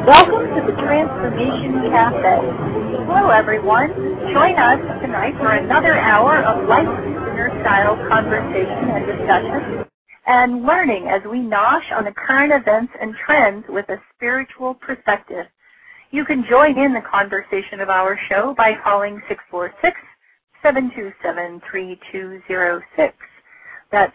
Welcome to the Transformation Cafe. Hello, everyone. Join us tonight for another hour of life-dinner-style conversation and discussion and learning as we nosh on the current events and trends with a spiritual perspective. You can join in the conversation of our show by calling 646-727-3206. That's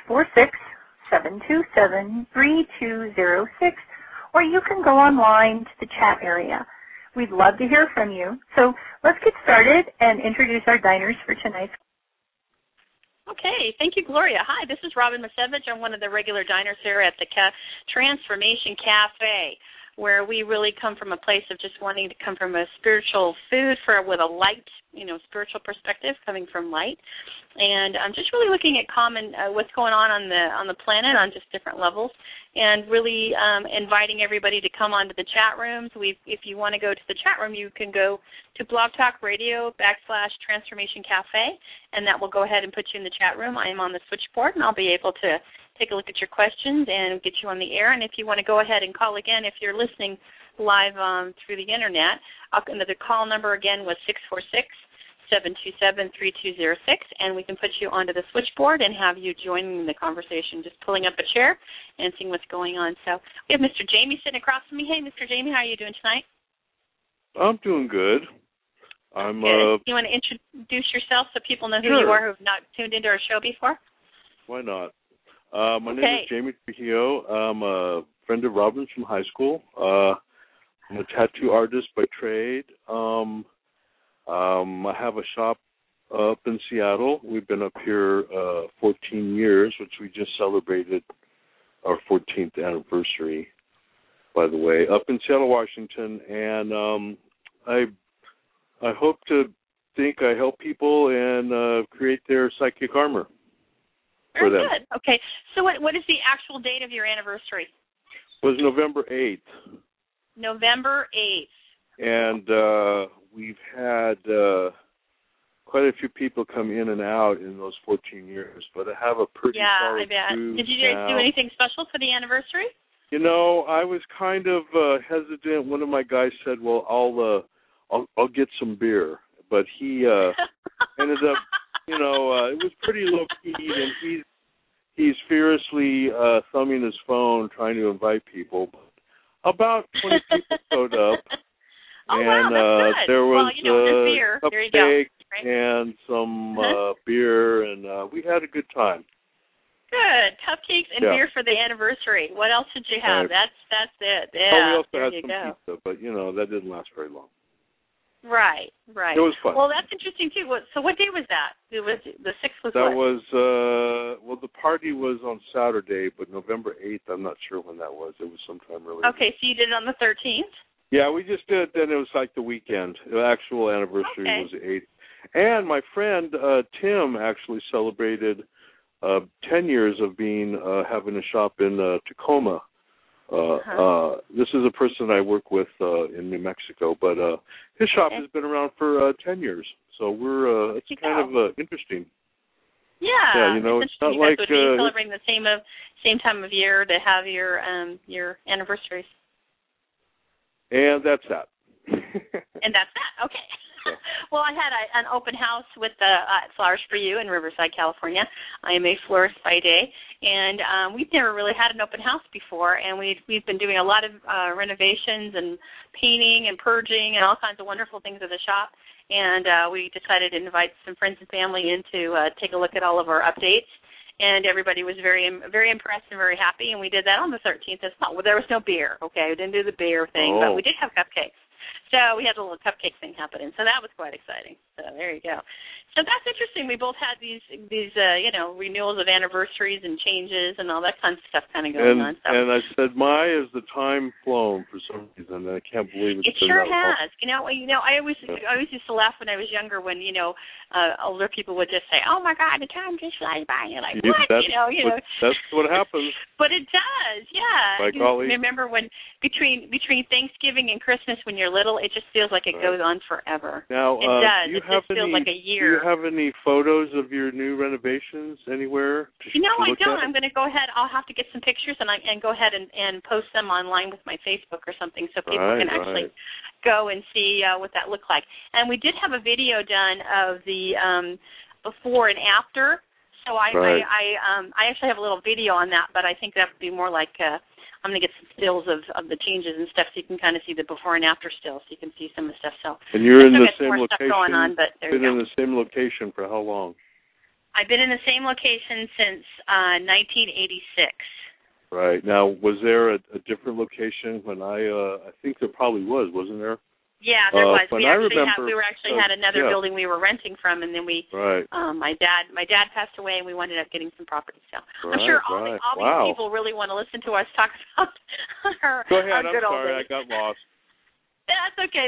646-727-3206. Or you can go online to the chat area. We'd love to hear from you. So let's get started and introduce our diners for tonight. Okay, thank you, Gloria. Hi, this is Robin Masevich. I'm one of the regular diners here at the Transformation Cafe, where we really come from a place of just wanting to come from a spiritual food with a light, spiritual perspective, coming from light. And I'm just really looking at what's going on the planet on just different levels, and really inviting everybody to come onto the chat rooms. If you want to go to the chat room, you can go to Blog Talk Radio /Transformation Cafe, and that will go ahead and put you in the chat room. I am on the switchboard, and I'll be able to take a look at your questions and get you on the air. And if you want to go ahead and call again, if you're listening live through the Internet, the call number again was 646-727-3206, and we can put you onto the switchboard and have you joining the conversation, just pulling up a chair and seeing what's going on. So we have Mr. Jamie sitting across from me. Hey, Mr. Jamie, how are you doing tonight? I'm doing good. I'm good. You want to introduce yourself so people know who you are who have not tuned into our show before? Why not? My name is Jamie Trujillo. I'm a friend of Robin's from high school. I'm a tattoo artist by trade. I have a shop up in Seattle. We've been up here 14 years, which we just celebrated our 14th anniversary, by the way, up in Seattle, Washington. And I hope to think I help people and create their psychic armor. Very good. Okay. So what is the actual date of your anniversary? It was November 8th. November 8th. And we've had quite a few people come in and out in those 14 years, but I have a pretty solid crew. Did you guys do anything special for the anniversary? I was kind of hesitant. One of my guys said, "Well, I'll get some beer," but he ended up, it was pretty low key, and he's fiercely thumbing his phone trying to invite people. About 20 people showed up. Oh, wow, that's good. There was beer. cupcakes and some beer, and we had a good time. Good. Cupcakes and beer for the anniversary. What else did you have? Right. That's it. We Yeah. also had some pizza, but, that didn't last very long. Right. It was fun. Well, that's interesting, too. So what day was that? It was the 6th was that what? Was, the party was on Saturday, but November 8th, I'm not sure when that was. It was sometime really. Okay, so you did it on the 13th? Yeah, we just did. Then it was like the weekend. The actual anniversary was the 8th. And my friend Tim actually celebrated 10 years of having a shop in Tacoma. This is a person I work with in New Mexico, but his shop has been around for 10 years. So it's kind of interesting. Yeah, it's not like you're celebrating the same time of year to have your anniversaries. And that's that. And that's that. Okay. Well, I had an open house with Flowers for You in Riverside, California. I am a florist by day, and we've never really had an open house before, and we've been doing a lot of renovations and painting and purging and all kinds of wonderful things at the shop, and we decided to invite some friends and family in to take a look at all of our updates, and everybody was very, very impressed and very happy, and we did that on the 13th as well. There was no beer, okay? We didn't do the beer thing, but we did have cupcakes. So we had a little cupcake thing happening. So that was quite exciting. So there you go. So that's interesting. We both had these renewals of anniversaries and changes and all that kind of stuff kind of going on. So. And I said, has the time flown for some reason? I can't believe it sure has. I always used to laugh when I was younger when older people would just say, "Oh my God, the time just flies by." And you're like, "What?" That's what happens. But it does, yeah. By golly. Remember when between Thanksgiving and Christmas when you're little, it just feels like it goes on forever. Now, it does. Do you it have just feels like a year. Do you have any photos of your new renovations anywhere? I don't. I'm going to go ahead. I'll have to get some pictures and go ahead and post them online with my Facebook or something so people can actually go and see what that looked like. And we did have a video done of the before and after. So I actually have a little video on that, but I think that would be more like I'm going to get some stills of the changes and stuff so you can kind of see the before and after stills so you can see some of the stuff. So and you're in the same location. Stuff going on, but been in the same location for how long? I've been in the same location since 1986. Right. Now, was there a different location when I think there probably was, wasn't there? Yeah, there was. We remember, actually had another building we were renting from, and then Right. My dad passed away, and we ended up getting some property. So I'm sure all these people really want to listen to us talk about our Go ahead. Our good I'm sorry, old days. I got lost. That's okay.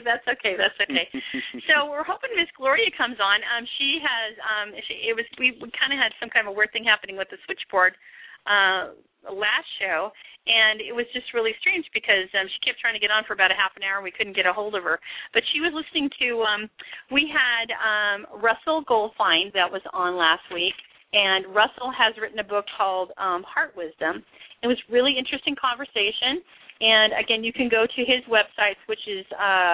So we're hoping Miss Gloria comes on. She has. We kind of had some kind of a weird thing happening with the switchboard last show, and it was just really strange because she kept trying to get on for about a half an hour and we couldn't get a hold of her. But she was listening to, we had Russell Goldfein that was on last week, and Russell has written a book called Heart Wisdom. It was really interesting conversation, and again, you can go to his website, which is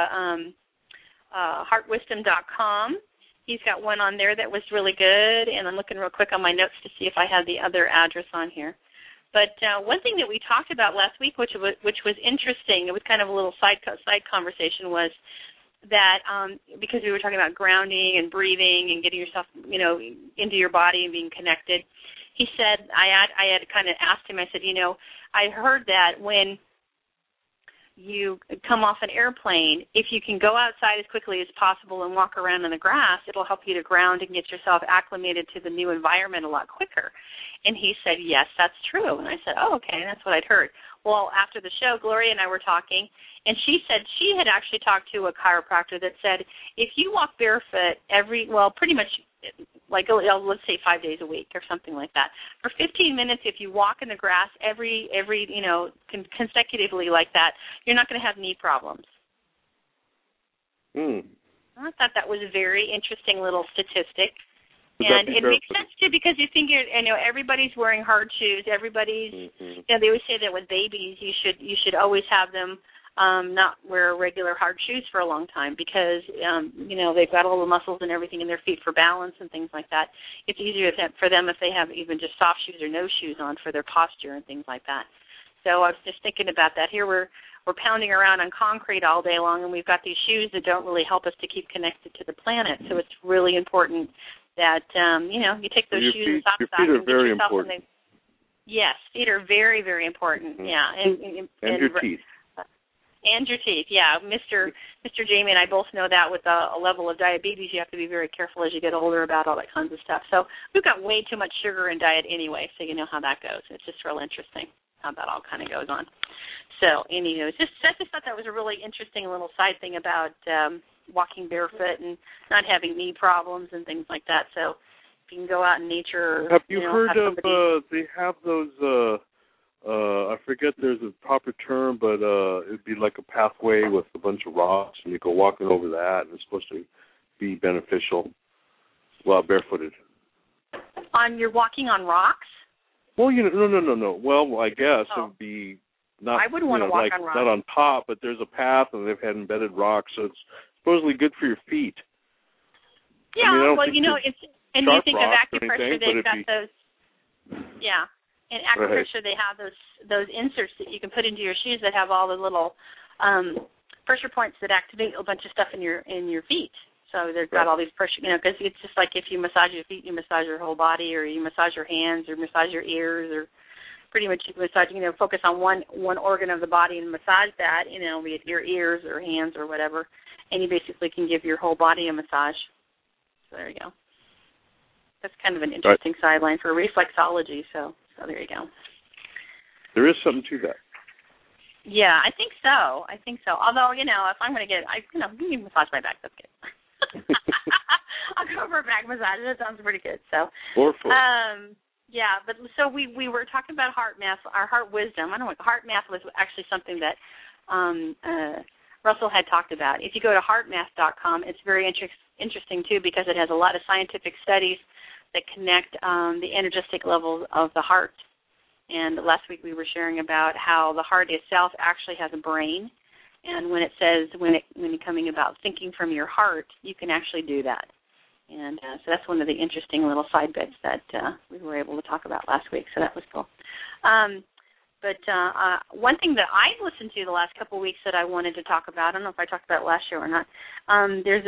heartwisdom.com. He's got one on there that was really good, and I'm looking real quick on my notes to see if I have the other address on here. But one thing that we talked about last week, which was interesting, it was kind of a little side conversation, was that because we were talking about grounding and breathing and getting yourself, into your body and being connected. He said, I had kind of asked him, I said, I heard that when you come off an airplane, if you can go outside as quickly as possible and walk around in the grass, it'll help you to ground and get yourself acclimated to the new environment a lot quicker. And he said, yes, that's true. And I said, oh, okay, that's what I'd heard. Well, after the show, Gloria and I were talking, and she said she had actually talked to a chiropractor that said if you walk barefoot pretty much like, let's say 5 days a week or something like that, for 15 minutes, if you walk in the grass every consecutively like that, you're not going to have knee problems. I thought that was a very interesting little statistic. And it makes sense, too, because you think everybody's wearing hard shoes. Everybody's, they always say that with babies, you should always have them not wear regular hard shoes for a long time because, they've got all the muscles and everything in their feet for balance and things like that. It's easier for them if they have even just soft shoes or no shoes on for their posture and things like that. So I was just thinking about that. Here we're pounding around on concrete all day long, and we've got these shoes that don't really help us to keep connected to the planet. So it's really important that, you take those shoes and socks off and get yourself in the... Yes, feet are very, very important, yeah. And your teeth. And your teeth, yeah. Mr. Jamie and I both know that with a level of diabetes, you have to be very careful as you get older about all that kinds of stuff. So we've got way too much sugar in diet anyway, so you know how that goes. It's just real interesting how that all kind of goes on. So, anyway, I just thought that was a really interesting little side thing about walking barefoot and not having knee problems and things like that. So if you can go out in nature. Have you heard of, they have those, I forget there's a proper term, but it'd be like a pathway with a bunch of rocks, and you go walking over that, and it's supposed to be beneficial while barefooted. You're walking on rocks? Well, no. Well, I guess it would be not. I wouldn't want to walk on rocks. Not on top, but there's a path, and they've had embedded rocks, so it's supposedly good for your feet. Yeah, it's and you think of acupressure, they've got those. Yeah, in acupressure they have those inserts that you can put into your shoes that have all the little pressure points that activate a bunch of stuff in your feet. So they've got all these pressure, because it's just like if you massage your feet, you massage your whole body, or you massage your hands, or massage your ears, or pretty much you can massage, focus on one organ of the body and massage that, be it your ears or hands or whatever, and you basically can give your whole body a massage. So there you go. That's kind of an interesting sideline for reflexology, so there you go. There is something to that. Yeah, I think so. Although, if I'm going to you can massage my back, that's good. I'll go for a back massage. That sounds pretty good. So. Or foot. Yeah, but so we were talking about heart math, our heart wisdom. Heart math was actually something that Russell had talked about. If you go to heartmath.com, it's very interesting, too, because it has a lot of scientific studies that connect the energetic levels of the heart. And last week we were sharing about how the heart itself actually has a brain. And when it says, when you're coming about thinking from your heart, you can actually do that. And so that's one of the interesting little side bits that we were able to talk about last week. So that was cool. But one thing that I've listened to the last couple of weeks that I wanted to talk about, I don't know if I talked about it last year or not, there's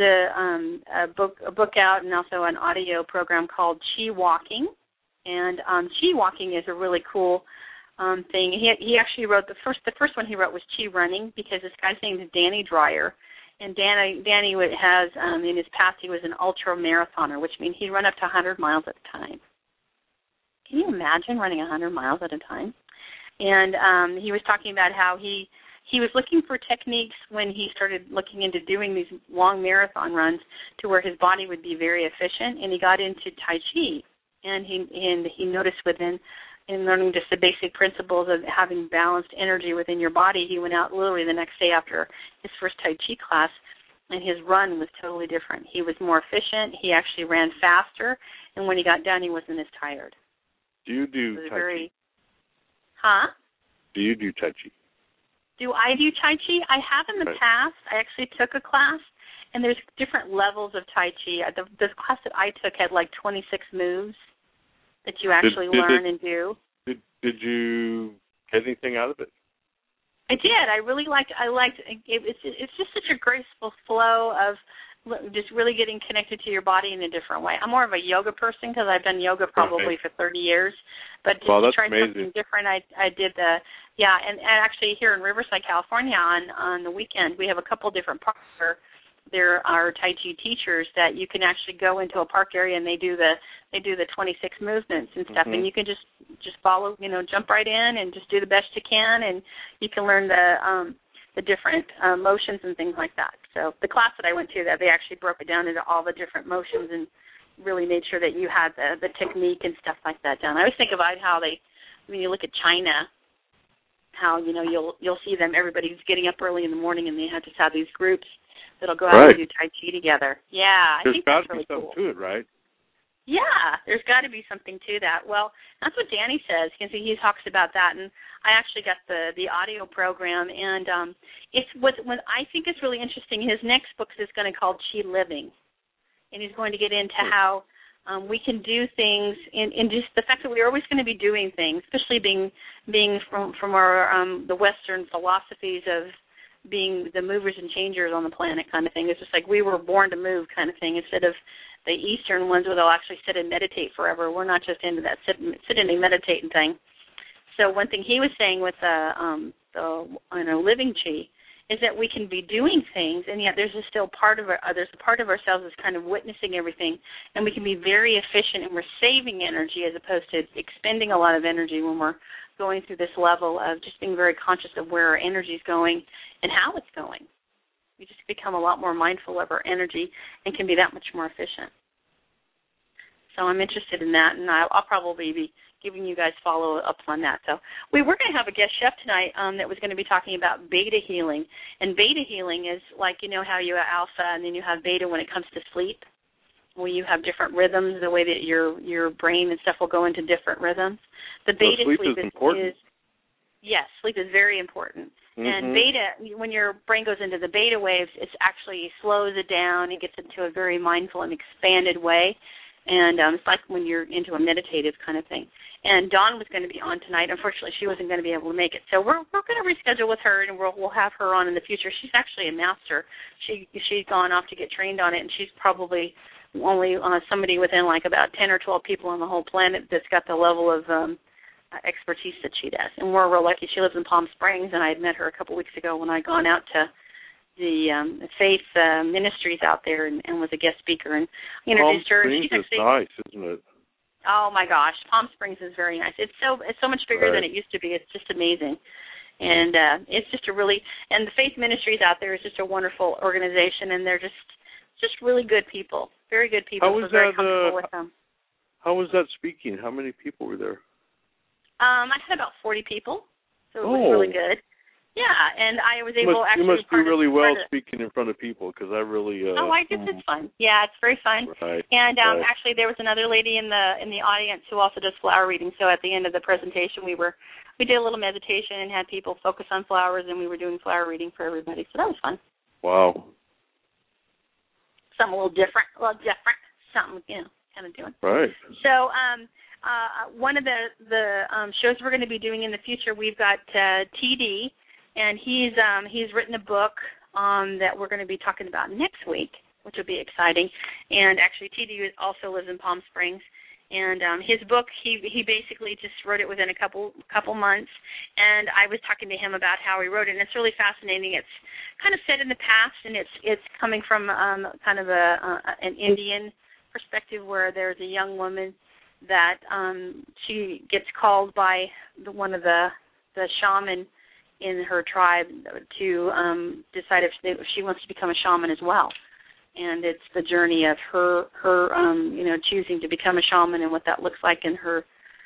a book out and also an audio program called Chi Walking. And Chi Walking is a really cool thing. He actually wrote the first one he wrote was Chi Running, because this guy's name is Danny Dreyer. And Danny has, in his past, he was an ultra marathoner, which means he'd run up to 100 miles at a time. Can you imagine running 100 miles at a time? And he was talking about how he was looking for techniques when he started looking into doing these long marathon runs to where his body would be very efficient, and he got into Tai Chi. And he noticed in learning just the basic principles of having balanced energy within your body, he went out literally the next day after his first Tai Chi class, and his run was totally different. He was more efficient. He actually ran faster, and when he got done, he wasn't as tired. Do you do Tai Chi? Huh? Do you do Tai Chi? Do I do Tai Chi? I have in the past. I actually took a class, and there's different levels of Tai Chi. The class that I took had like 26 moves that you actually learn and do. Did you get anything out of it? I did. I liked it. It's just such a graceful flow of just really getting connected to your body in a different way. I'm more of a yoga person because I've done yoga probably for 30 years. But to try something different, I did and actually here in Riverside, California, on the weekend, we have a couple different parks where there are Tai Chi teachers that you can actually go into a park area and they do the 26 movements and stuff, and you can just follow, jump right in and just do the best you can, and you can learn the different motions and things like that. So the class that I went to, that they actually broke it down into all the different motions and really made sure that you had the technique and stuff like that down. I always think about how when you look at China, how you'll see them, everybody's getting up early in the morning and they have to have these groups that'll go out and do Tai Chi together. Yeah, I think that's really cool. There's got to be something to it, right? Yeah, there's got to be something to that. Well, that's what Danny says. He talks about that, and I actually got the audio program, and it's what I think is really interesting. His next book is going to be called Chi Living, and he's going to get into how we can do things, and just the fact that we're always going to be doing things, especially being from our the Western philosophies of being the movers and changers on the planet kind of thing. It's just like we were born to move kind of thing, instead of the Eastern ones where they'll actually sit and meditate forever. We're not just into that sit and meditating thing. So one thing he was saying with the living chi is that we can be doing things, and yet there's a part of ourselves that's kind of witnessing everything, and we can be very efficient, and we're saving energy as opposed to expending a lot of energy when we're going through this level of just being very conscious of where our energy is going and how it's going. We just become a lot more mindful of our energy and can be that much more efficient. So I'm interested in that, and I'll probably be giving you guys follow-ups on that. So we were going to have a guest chef tonight that was going to be talking about beta healing. And beta healing is like, how you have alpha and then you have beta when it comes to sleep, where you have different rhythms, the way that your brain and stuff will go into different rhythms. The beta sleep is important. Yes, sleep is very important. And beta, when your brain goes into the beta waves, it actually slows it down. It gets into a very mindful and expanded way. And it's like when you're into a meditative kind of thing. And Dawn was going to be on tonight. Unfortunately, she wasn't going to be able to make it. So we're going to reschedule with her, and we'll have her on in the future. She's actually a master. She's gone off to get trained on it, and she's probably only somebody within like about 10 or 12 people on the whole planet that's got the level of expertise that she does. And we're real lucky. She lives in Palm Springs, and I had met her a couple weeks ago when I gone out to the faith ministries out there and was a guest speaker and introduced her. Palm Springs is nice, isn't it? Oh my gosh, Palm Springs is very nice. It's so much bigger than it used to be. It's just amazing, and it's just and the faith ministries out there is just a wonderful organization, and they're just really good people, very good people. How was very comfortable with them. How was that speaking? How many people were there? I had about 40 people, so it was really good. Yeah, and I was able You must do really well speaking in front of people, because I really. I just it's fun. Yeah, it's very fun. Right. And actually, there was another lady in the audience who also does flower reading. So at the end of the presentation, we did a little meditation and had people focus on flowers, and we were doing flower reading for everybody. So that was fun. Wow. Something a little different. Something kind of doing. Right. So one of the shows we're going to be doing in the future, we've got TD. And he's written a book that we're going to be talking about next week, which will be exciting. And actually, TD also lives in Palm Springs. And his book, he basically just wrote it within a couple months. And I was talking to him about how he wrote it, and it's really fascinating. It's kind of set in the past, and it's coming from kind of an Indian perspective, where there's a young woman that she gets called by one of the shaman in her tribe to decide if she wants to become a shaman as well. And it's the journey of her choosing to become a shaman and what that looks like, in her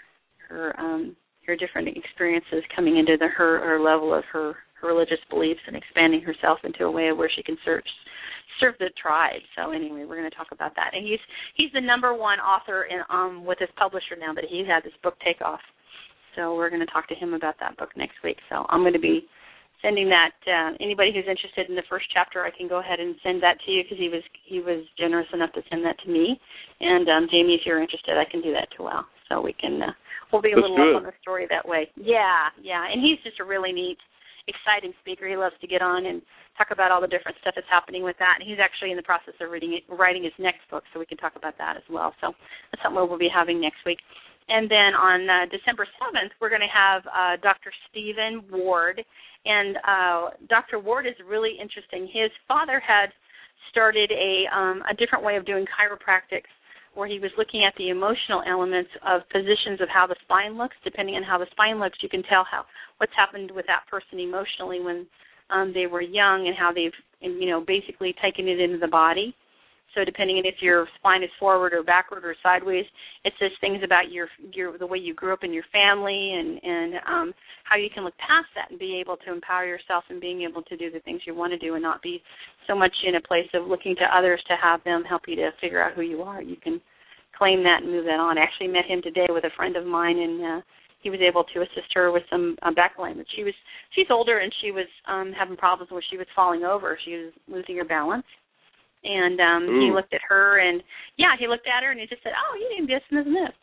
different experiences coming into her level of her religious beliefs and expanding herself into a way where she can serve the tribe. So anyway, we're going to talk about that. And he's the #1 author with his publisher now that he had this book take off. So we're going to talk to him about that book next week. So I'm going to be sending that. Anybody who's interested in the first chapter, I can go ahead and send that to you, because he was generous enough to send that to me. And Jamie, if you're interested, I can do that too. Well, so we can we'll be a little up on the story that way. Yeah. And he's just a really neat, exciting speaker. He loves to get on and talk about all the different stuff that's happening with that. And he's actually in the process of writing his next book, so we can talk about that as well. So that's something we'll be having next week. And then on December 7th, we're going to have Dr. Stephen Ward. And Dr. Ward is really interesting. His father had started a different way of doing chiropractics, where he was looking at the emotional elements of positions of how the spine looks. Depending on how the spine looks, you can tell what's happened with that person emotionally when they were young, and how they've basically taken it into the body. So depending on if your spine is forward or backward or sideways, it says things about the way you grew up in your family, and how you can look past that and be able to empower yourself and being able to do the things you want to do, and not be so much in a place of looking to others to have them help you to figure out who you are. You can claim that and move that on. I actually met him today with a friend of mine, and he was able to assist her with some back alignment. She's older, and she was having problems where she was falling over. She was losing her balance. And he looked at her, and he looked at her, and he just said, "Oh, you need this and this and this."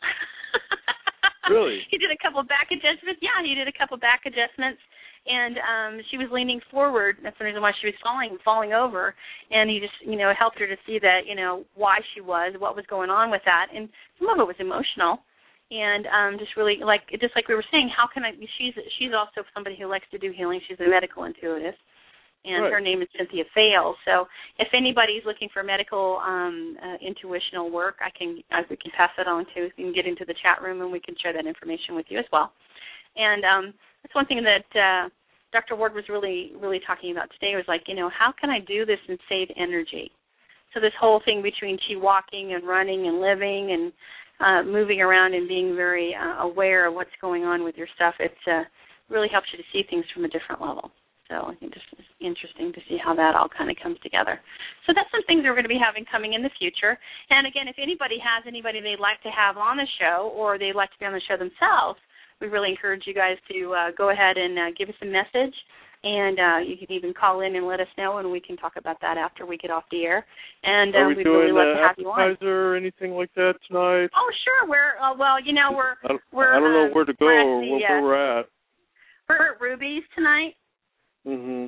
Really? He did a couple of back adjustments. Yeah, he did a couple of back adjustments, and she was leaning forward. That's the reason why she was falling over. And he just, helped her to see that, why she was, what was going on with that, and some of it was emotional. And just really, just like we were saying, how can I? She's also somebody who likes to do healing. She's a medical intuitive. And her name is Cynthia Fales. So if anybody's looking for medical intuitional work, we can pass that on to. You can get into the chat room, and we can share that information with you as well. And that's one thing that Dr. Ward was really, really talking about today, was how can I do this and save energy? So this whole thing between chi walking and running and living and moving around and being very aware of what's going on with your stuff, it really helps you to see things from a different level. So I think it's interesting to see how that all kind of comes together. So that's some things we're going to be having coming in the future. And, again, if anybody has anybody they'd like to have on the show, or they'd like to be on the show themselves, we really encourage you guys to go ahead and give us a message. And you can even call in and let us know, and we can talk about that after we get off the air. And we'd really love to have you on. Are we doing or anything like that tonight? Oh, sure. We're I don't know where to go or where we're at. We're at Ruby's tonight. Mm-hmm.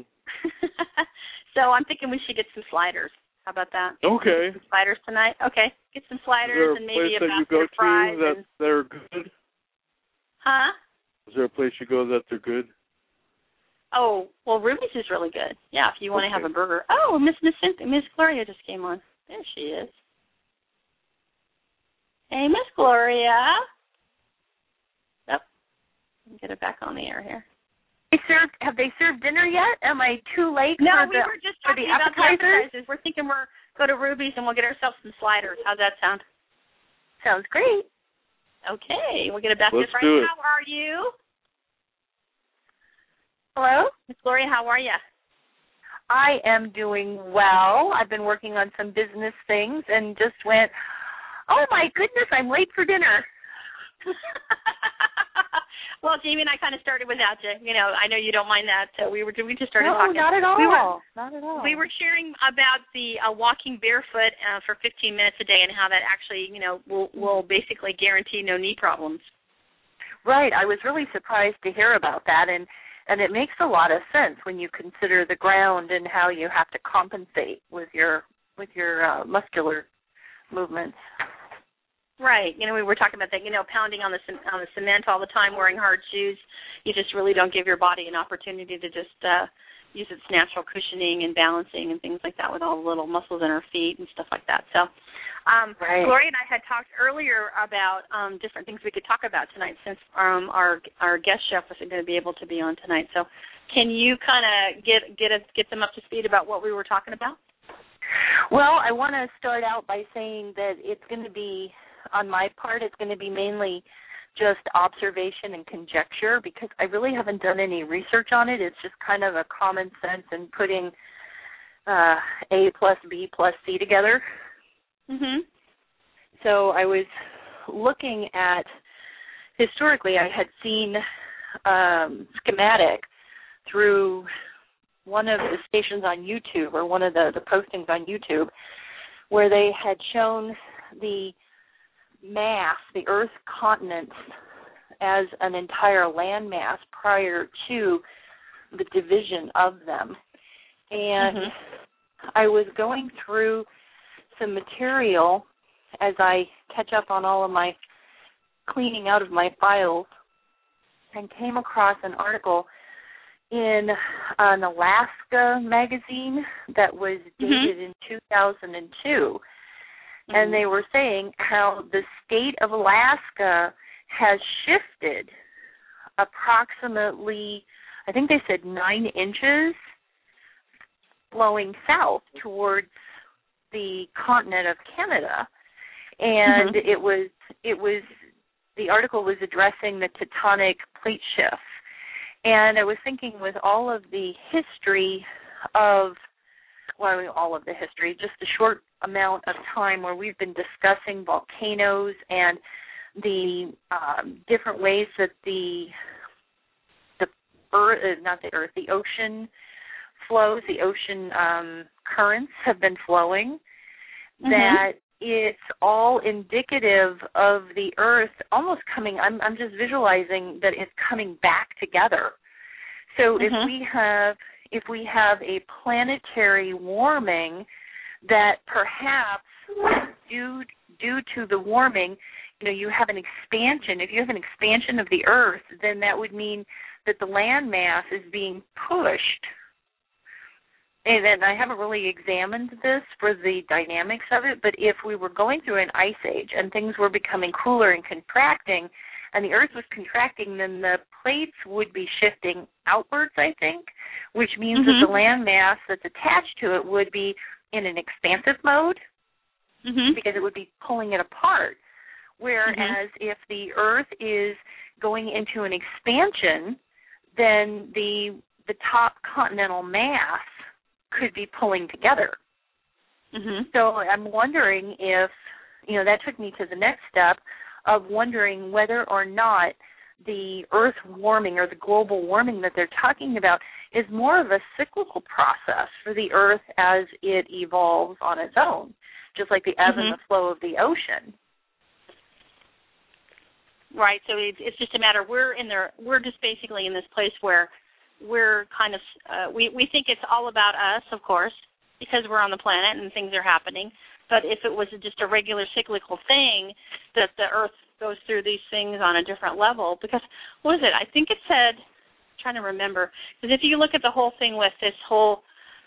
So I'm thinking we should get some sliders. How about that? Okay. Some sliders tonight. Okay. Get some sliders and maybe a basket of fries. Is there a place that you go to that they're good? Huh? Is there a place you go that they're good? Oh, well, Ruby's is really good. Yeah, if you want to have a burger. Oh, Miss Gloria just came on. There she is. Hey, Miss Gloria. Yep. Get her back on the air here. Have they served dinner yet? Am I too late? No, we were just talking about the appetizers. We're thinking we'll go to Ruby's and we'll get ourselves some sliders. How's that sound? Sounds great. Okay, we'll get a basket of fries. How are you? Hello? Miss Gloria, how are you? I am doing well. I've been working on some business things and just went, oh, my goodness, I'm late for dinner. Well, Jamie and I kind of started without you. You know, I know you don't mind that. We just started talking. No, not at all. Not at all. We were sharing about the walking barefoot for 15 minutes a day and how that actually, you know, will basically guarantee no knee problems. Right. I was really surprised to hear about that, and it makes a lot of sense when you consider the ground and how you have to compensate with your muscular movements. Right. You know, we were talking about that, you know, pounding on the cement all the time, wearing hard shoes. You just really don't give your body an opportunity to just use its natural cushioning and balancing and things like that with all the little muscles in our feet and stuff like that. So right. Gloria and I had talked earlier about different things we could talk about tonight since our guest chef wasn't going to be able to be on tonight. So can you kind of get them up to speed about what we were talking about? Well, I want to start out by saying that it's going to be, on my part, it's going to be mainly just observation and conjecture because I really haven't done any research on it. It's just kind of a common sense and putting A plus B plus C together. Mm-hmm. So I was looking at, historically I had seen schematic through one of the stations on YouTube or one of the postings on YouTube where they had shown the mass, the Earth's continents, as an entire landmass prior to the division of them. And I was going through some material as I catch up on all of my cleaning out of my files and came across an article in an Alaska magazine that was dated in 2002. And they were saying how the state of Alaska has shifted approximately, I think they said 9 inches, flowing south towards the continent of Canada. And it was the article was addressing the tectonic plate shifts. And I was thinking with all of the history of, well, I mean, all of the history, just a short amount of time where we've been discussing volcanoes and the different ways that the earth, not the earth, the ocean flows, the ocean currents have been flowing, that it's all indicative of the earth almost coming, I'm just visualizing that it's coming back together. So if we have a planetary warming that perhaps due to the warming, you know, you have an expansion. If you have an expansion of the earth, then that would mean that the land mass is being pushed. And I haven't really examined this for the dynamics of it, but if we were going through an ice age and things were becoming cooler and contracting, and the earth was contracting, then the plates would be shifting outwards, I think, which means that the land mass that's attached to it would be in an expansive mode because it would be pulling it apart. Whereas if the earth is going into an expansion, then the top continental mass could be pulling together. So I'm wondering if, you know, that took me to the next step of wondering whether or not the earth warming or the global warming that they're talking about is more of a cyclical process for the earth as it evolves on its own, just like the ebb and the flow of the ocean. Right, so it's just a matter, we're just basically in this place where we're kind of, we think it's all about us, of course, because we're on the planet and things are happening. But if it was just a regular cyclical thing, that the Earth goes through these things on a different level, because, what was it? I think it said, I'm trying to remember, because if you look at the whole thing with this whole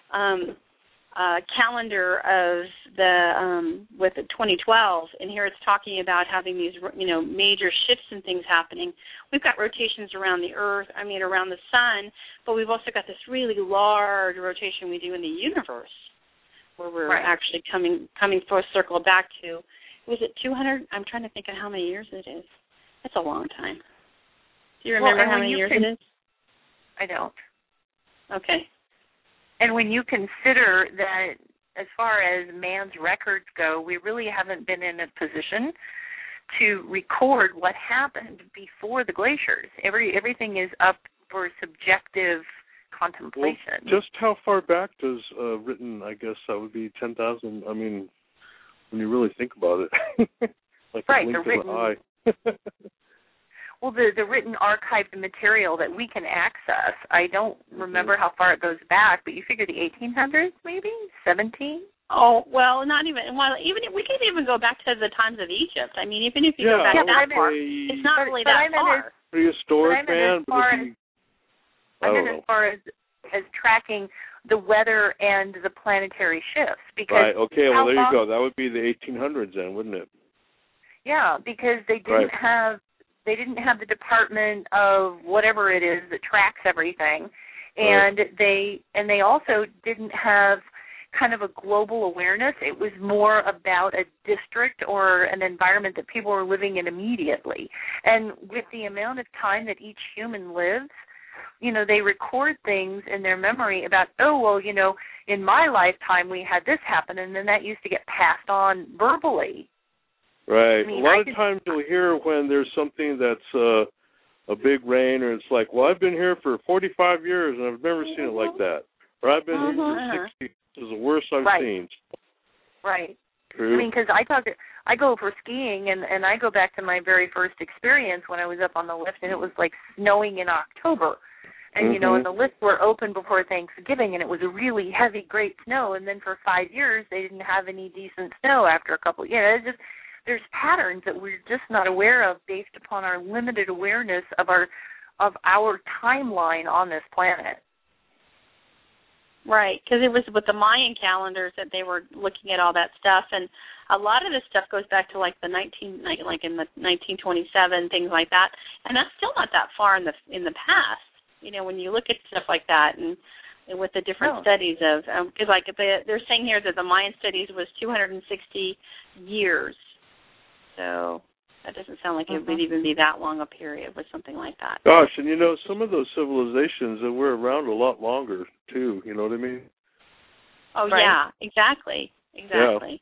calendar of with the 2012, and here it's talking about having these, you know, major shifts and things happening. We've got rotations around the Earth, around the sun, but we've also got this really large rotation we do in the universe, where we're actually coming full circle back to, was it 200? I'm trying to think of how many years it is. That's a long time. Do you remember how many years it is? I don't. Okay. And when you consider that as far as man's records go, we really haven't been in a position to record what happened before the glaciers. Everything is up for subjective contemplation. Well, just how far back does written, I guess that would be 10,000, I mean, when you really think about it. Like right, a the blink of an eye. Well, the written archived material that we can access, I don't remember how far it goes back, but you figure the 1800s maybe? 17? Oh, well, not even. Well, even we can even go back to the times of Egypt. I mean, even if you go back that far, it's not really that far. Prehistoric, man. I meant as far as tracking the weather and the planetary shifts. Because right. Okay. Well, there you go. That would be the 1800s then, wouldn't it? Yeah, because they didn't have the department of whatever it is that tracks everything, and they also didn't have kind of a global awareness. It was more about a district or an environment that people were living in immediately. And with the amount of time that each human lives, you know, they record things in their memory about, oh, well, you know, in my lifetime we had this happen, and then that used to get passed on verbally. Right. I mean, a lot of times you'll hear when there's something that's a big rain, or it's like, well, I've been here for 45 years and I've never seen it like that. Or I've been here for 60. This is the worst I've seen. Right. True. I mean, because I go for skiing, and I go back to my very first experience when I was up on the lift, and it was like snowing in October. And, you know, and the lifts were open before Thanksgiving, and it was a really heavy, great snow. And then for 5 years, they didn't have any decent snow after a couple. It's just, there's patterns that we're just not aware of based upon our limited awareness of our timeline on this planet. Right, because it was with the Mayan calendars that they were looking at all that stuff, and a lot of this stuff goes back to like in the 1927, things like that, and that's still not that far in the past. You know, when you look at stuff like that, and with the different studies of, because like they're saying here that the Mayan studies was 260 years, so that doesn't sound like it would even be that long a period with something like that. Gosh, and you know, some of those civilizations that were around a lot longer too. You know what I mean? Oh yeah, exactly. Yeah.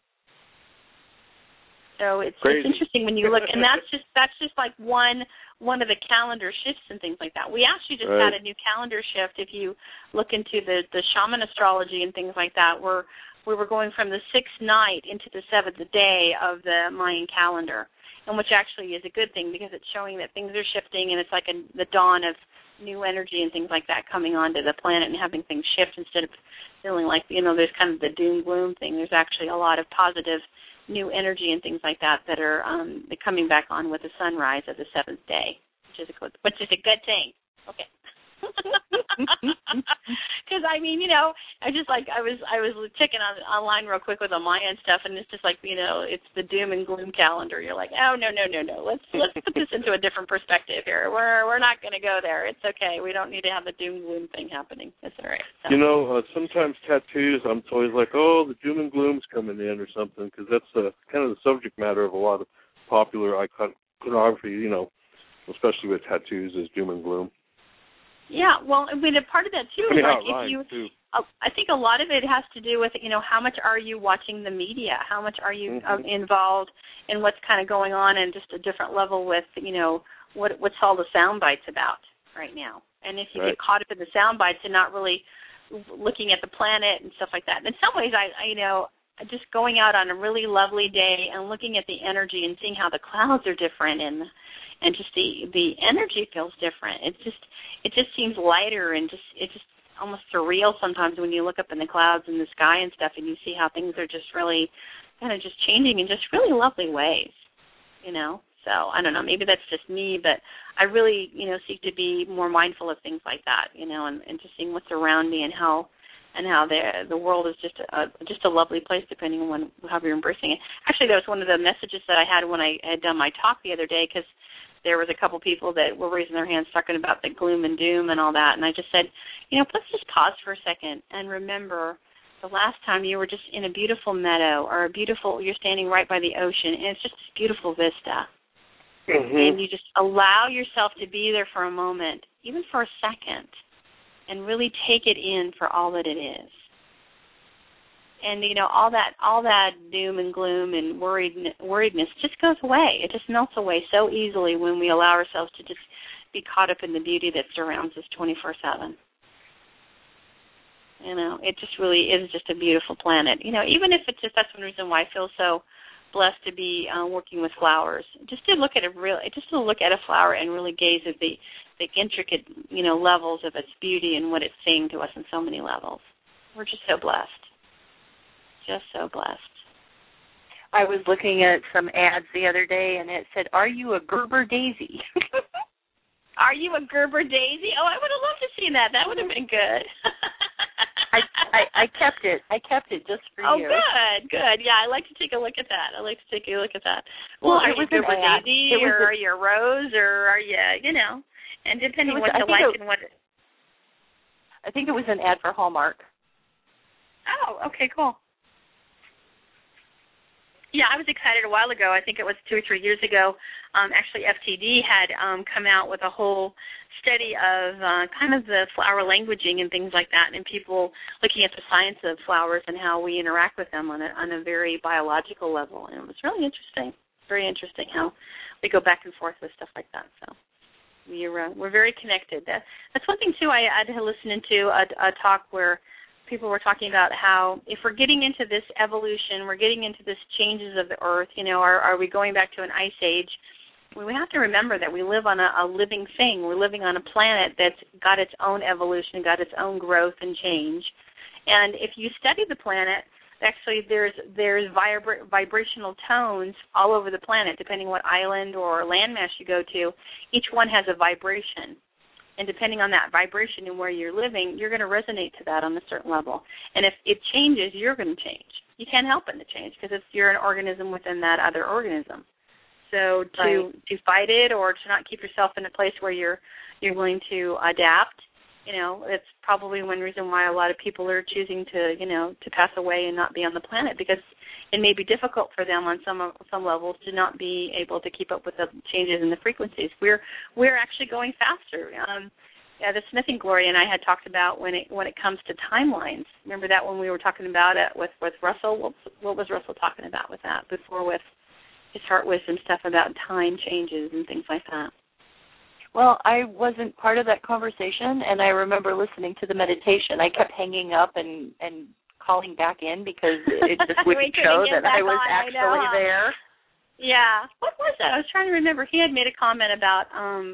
So it's interesting when you look, and that's just like one of the calendar shifts and things like that. We actually just had a new calendar shift. If you look into the shaman astrology and things like that, we were going from the 6th night into the 7th day of the Mayan calendar, and which actually is a good thing because it's showing that things are shifting, and it's like the dawn of new energy and things like that coming onto the planet and having things shift instead of feeling like, you know, there's kind of the doom gloom thing. There's actually a lot of positive new energy and things like that are coming back on with the sunrise of the 7th day, which is a good thing. Okay. Because I mean, you know, I was checking online real quick with the Mayan stuff, and it's just like, you know, it's the doom and gloom calendar. You're like, oh no, let's put this into a different perspective here. We're not going to go there. It's okay. We don't need to have the doom gloom thing happening. It's all right. So. You know, sometimes tattoos, I'm always like, oh, the doom and gloom's coming in or something, because that's kind of the subject matter of a lot of popular iconography. You know, especially with tattoos, is doom and gloom. Yeah, well, I mean, a part of that too is like I think a lot of it has to do with, you know, how much are you watching the media? How much are you involved in what's kind of going on, and just a different level with, you know, what's all the sound bites about right now. And if you get caught up in the sound bites and not really looking at the planet and stuff like that. In some ways, I just going out on a really lovely day and looking at the energy and seeing how the clouds are different and just the energy feels different. It just seems lighter, and it's just almost surreal sometimes when you look up in the clouds and the sky and stuff, and you see how things are just really kind of just changing in just really lovely ways, you know. So I don't know, maybe that's just me, but I really, you know, seek to be more mindful of things like that, you know, and just seeing what's around me and how the world is just a lovely place, depending on how you're embracing it. Actually, that was one of the messages that I had when I had done my talk the other day, because there was a couple people that were raising their hands talking about the gloom and doom and all that, and I just said, you know, let's just pause for a second and remember the last time you were just in a beautiful meadow or you're standing right by the ocean, and it's just this beautiful vista. And you just allow yourself to be there for a moment, even for a second, and really take it in for all that it is. And, all that doom and gloom and worriedness just goes away. It just melts away so easily when we allow ourselves to just be caught up in the beauty that surrounds us 24/7. It just really is just a beautiful planet. Even if it's just, that's one reason why I feel so blessed to be working with flowers. Just to look at a flower and really gaze at the intricate, levels of its beauty and what it's saying to us on so many levels. We're just so blessed. Just so blessed. I was looking at some ads the other day, and it said, "Are you a Gerber daisy?" Are you a Gerber daisy? Oh, I would have loved to see that. That would have been good. I kept it. I kept it just for you. Oh, good. Yeah, I like to take a look at that. Well, are you a Gerber daisy, or are you a rose, or are you, and depending what you like and what. I think it was an ad for Hallmark. Oh, okay, cool. Yeah, I was excited a while ago. I think it was 2 or 3 years ago. Actually, FTD had come out with a whole study of kind of the flower languaging and things like that, and people looking at the science of flowers and how we interact with them on a very biological level. And it was really interesting. Very interesting how we go back and forth with stuff like that. So we're very connected. That's one thing too. I had to listen into a talk where people were talking about how if we're getting into this evolution, we're getting into this changes of the earth, are we going back to an ice age? We have to remember that we live on a living thing. We're living on a planet that's got its own evolution, got its own growth and change. And if you study the planet, actually there's vibrational tones all over the planet, depending what island or landmass you go to. Each one has a vibration. And depending on that vibration and where you're living, you're going to resonate to that on a certain level. And if it changes, you're going to change. You can't help it to change because you're an organism within that other organism. So to fight it or to not keep yourself in a place where you're willing to adapt, it's probably one reason why a lot of people are choosing to pass away and not be on the planet, because it may be difficult for them on some levels to not be able to keep up with the changes in the frequencies. We're actually going faster. The Smithing Gloria and I had talked about when it comes to timelines. Remember that when we were talking about it with Russell? What was Russell talking about with that before with his heart wisdom stuff about time changes and things like that? Well, I wasn't part of that conversation, and I remember listening to the meditation. I kept hanging up and calling back in because it just wouldn't show that I was actually there. Yeah. What was that? I was trying to remember. He had made a comment about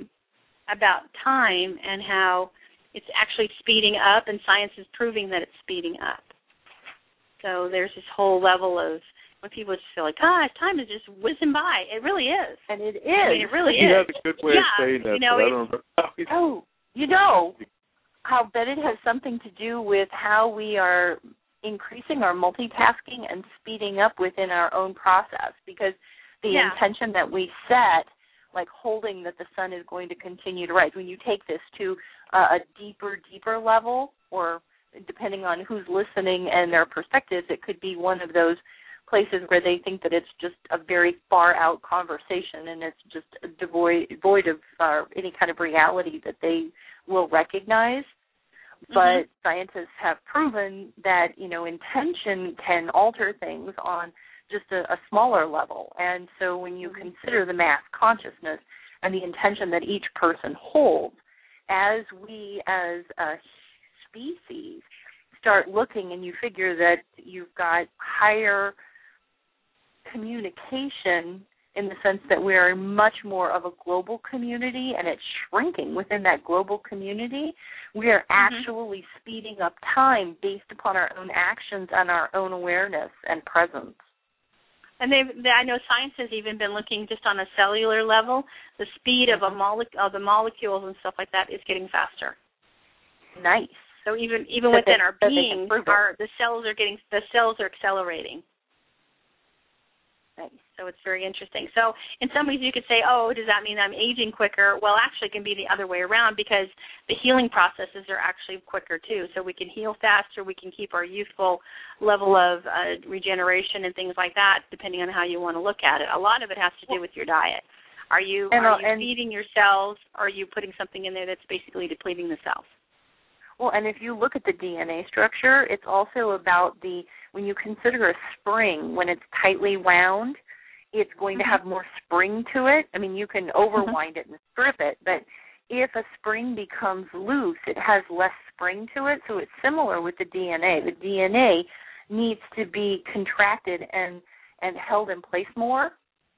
time and how it's actually speeding up, and science is proving that it's speeding up. So there's this whole level of when people just feel like, time is just whizzing by. It really is. And it is. I mean, it really is. You have a good way of saying that, but I don't know. I'll bet it has something to do with how we are increasing our multitasking and speeding up within our own process, because the intention that we set, like holding that the sun is going to continue to rise, when you take this to a deeper level, or depending on who's listening and their perspectives, it could be one of those places where they think that it's just a very far out conversation and it's just devoid of any kind of reality that they will recognize. But scientists have proven that, intention can alter things on just a smaller level. And so when you consider the mass consciousness and the intention that each person holds, as we as a species start looking and you figure that you've got higher communication in the sense that we are much more of a global community and it's shrinking within that global community, we are actually speeding up time based upon our own actions and our own awareness and presence. And I know science has even been looking just on a cellular level. The speed of the molecules and stuff like that is getting faster. Nice. So even within our being, the cells are accelerating. Nice. So it's very interesting. So in some ways you could say, does that mean I'm aging quicker? Well, actually it can be the other way around, because the healing processes are actually quicker too. So we can heal faster. We can keep our youthful level of regeneration and things like that, depending on how you want to look at it. A lot of it has to do with your diet. Are you feeding your cells, or are you putting something in there that's basically depleting the cells? Well, and if you look at the DNA structure, it's also about when you consider a spring, when it's tightly wound, it's going to have more spring to it. I mean, you can overwind it and strip it, but if a spring becomes loose, it has less spring to it. So it's similar with the DNA. The DNA needs to be contracted and held in place more.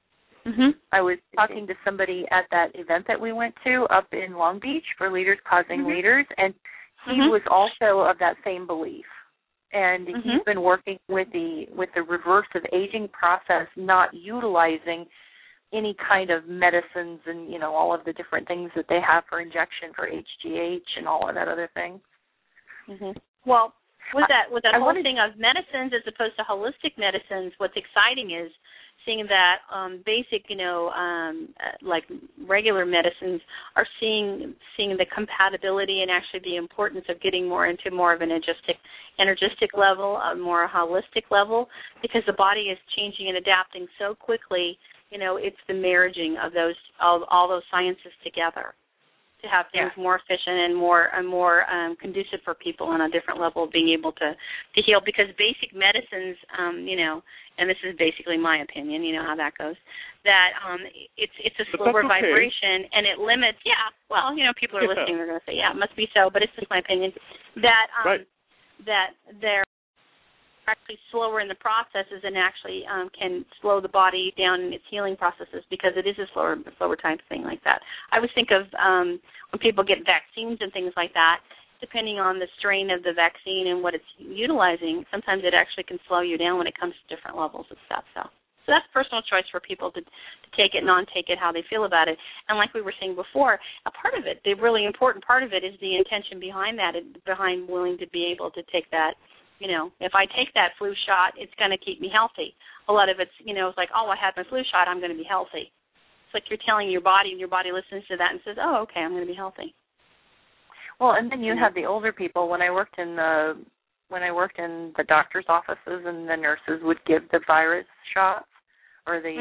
I was talking to somebody at that event that we went to up in Long Beach for Leaders Causing Leaders, and he was also of that same belief. And he's been working with the reverse of aging process, not utilizing any kind of medicines and, you know, all of the different things that they have for injection for HGH and all of that other thing. Well, with that whole thing of medicines as opposed to holistic medicines, what's exciting is seeing that basic, you know, like regular medicines are seeing the compatibility and actually the importance of getting more into more of an energistic level, a more holistic level, because the body is changing and adapting so quickly. You know, it's the marrying of those all those sciences together to have things more efficient and more conducive for people on a different level of being able to heal. Because basic medicines, you know, and this is basically my opinion, you know how that goes, that it's a slower vibration and it limits. Yeah, well, you know, people are listening. They're going to say, yeah, it must be so, but it's just my opinion that that they're actually slower in the processes and actually can slow the body down in its healing processes because it is a slower type thing like that. I always think of when people get vaccines and things like that, depending on the strain of the vaccine and what it's utilizing, sometimes it actually can slow you down when it comes to different levels of stuff. So that's personal choice for people to take it, non-take it, how they feel about it. And like we were saying before, a part of it, the really important part of it is the intention behind that, behind willing to be able to take that. You know, if I take that flu shot, it's going to keep me healthy. A lot of it's, you know, it's like, oh, I had my flu shot, I'm going to be healthy. It's like you're telling your body, and your body listens to that and says, oh, okay, I'm going to be healthy. Well, and then you have the older people. When I worked in the doctor's offices, and the nurses would give the virus shots or the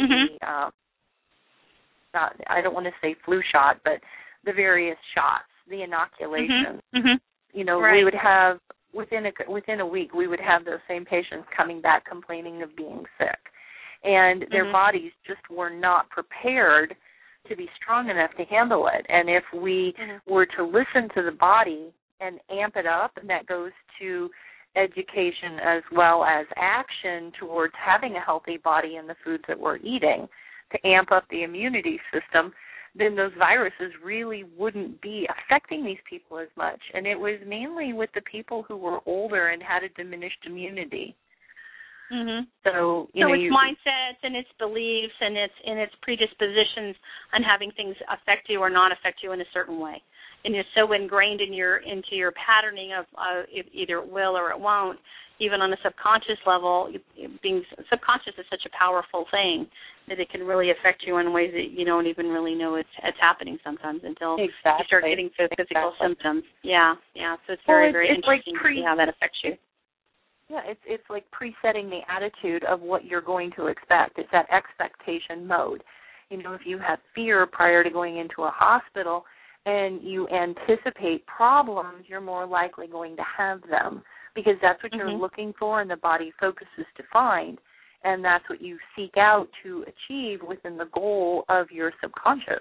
I don't want to say flu shot, but the various shots, the inoculation. You know, we would have. Within a week, we would have those same patients coming back complaining of being sick. And their bodies just were not prepared to be strong enough to handle it. And if we were to listen to the body and amp it up, and that goes to education as well as action towards having a healthy body and the foods that we're eating to amp up the immunity system, then those viruses really wouldn't be affecting these people as much. And it was mainly with the people who were older and had a diminished immunity. So, you know, it's mindsets and its beliefs and its predispositions on having things affect you or not affect you in a certain way. And it's so ingrained into your patterning of either it will or it won't, even on a subconscious level. Being subconscious is such a powerful thing that it can really affect you in ways that you don't even really know it's happening sometimes until you start getting physical symptoms. Yeah. So it's very, very interesting to see how that affects you. Yeah, it's like presetting the attitude of what you're going to expect. It's that expectation mode. You know, if you have fear prior to going into a hospital and you anticipate problems, you're more likely going to have them because that's what you're looking for and the body focuses to find, and that's what you seek out to achieve within the goal of your subconscious.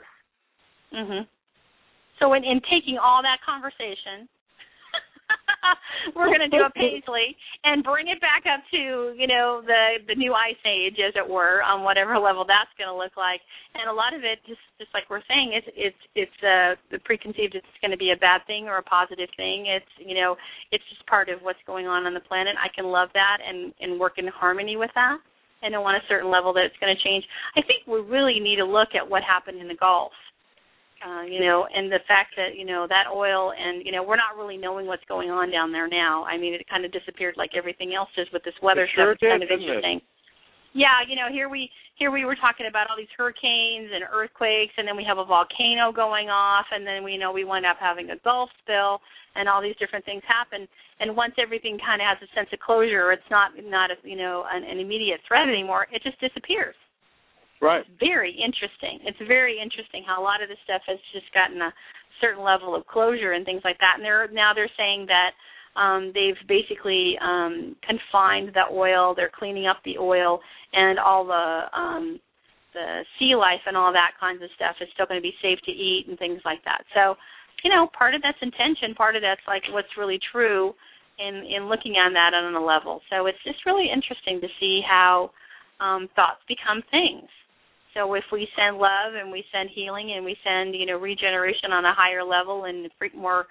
So in taking all that conversation, we're going to do a Paisley and bring it back up to, you know, the new ice age, as it were, on whatever level that's going to look like. And a lot of it, just like we're saying, it's preconceived it's going to be a bad thing or a positive thing. It's, you know, it's just part of what's going on the planet. I can love that and work in harmony with that. And on a certain level that it's going to change. I think we really need to look at what happened in the Gulf. You know, and the fact that, you know, that oil and, you know, we're not really knowing what's going on down there now. I mean, it kind of disappeared like everything else does with this weather stuff. It's kind of interesting. Yeah, you know, here we were talking about all these hurricanes and earthquakes, and then we have a volcano going off, and then we wind up having a Gulf spill, and all these different things happen. And once everything kind of has a sense of closure, it's not a, you know, an immediate threat anymore. It just disappears. Right. It's very interesting. It's very interesting how a lot of this stuff has just gotten a certain level of closure and things like that. And they're saying that they've basically confined the oil. They're cleaning up the oil, and all the sea life and all that kinds of stuff is still going to be safe to eat and things like that. So, part of that's intention, part of that's like what's really true in looking at that on a level. So it's just really interesting to see how thoughts become things. So if we send love and we send healing and we send, regeneration on a higher level and more